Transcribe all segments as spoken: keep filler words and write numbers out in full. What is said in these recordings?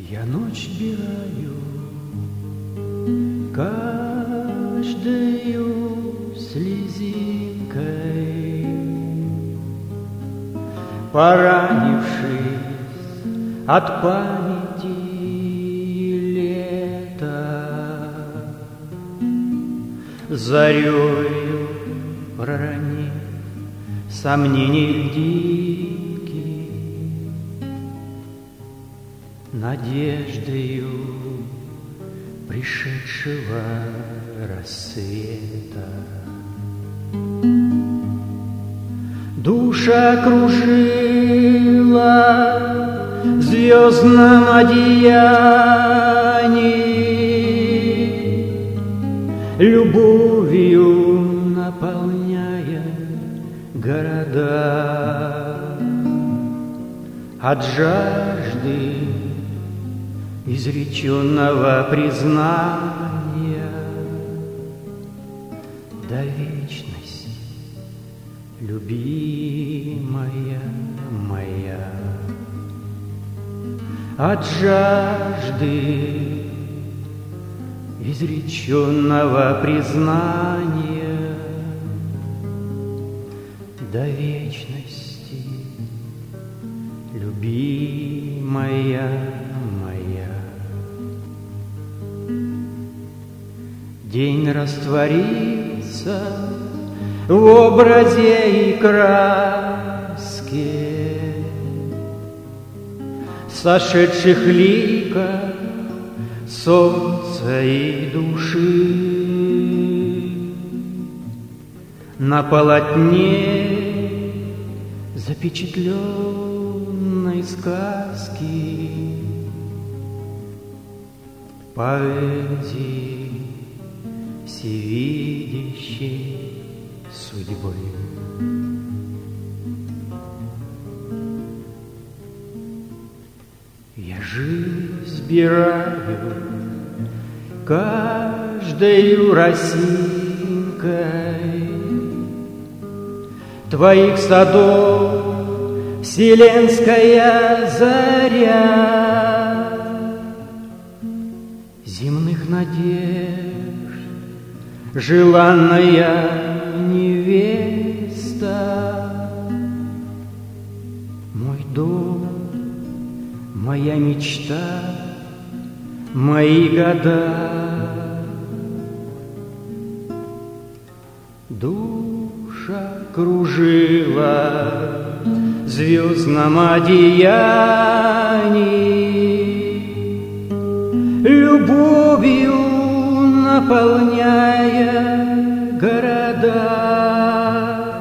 Я ночь бираю каждою слезинкой, поранившись от памяти лета, зарею проронив сомнений льдинки, надеждою пришедшего рассвета. Душа кружила в звездном одеянии, любовью наполняя города. От жажды изреченного признания до вечности, любимая моя. От жажды изреченного признания до вечности, любимая моя. День растворится в образе и краске сошедших ликов солнца и души. На полотне запечатленной сказки поэзии всевидящей судьбы. Я жизнь сбираю каждою росинкой твоих садов, вселенская заря земных надежд, желанная невеста. Мой дом, моя мечта, мои года. Душа кружила в звездном одеянии, любовью наполняя города.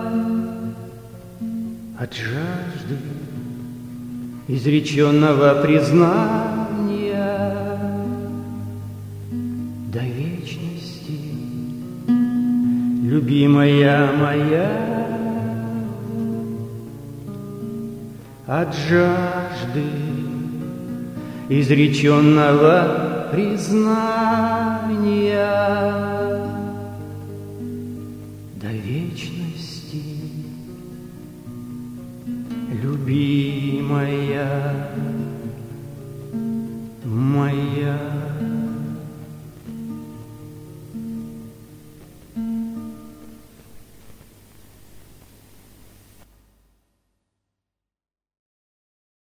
От жажды изреченного признания до вечности, любимая моя. От жажды изреченного признания до вечности, любимая моя.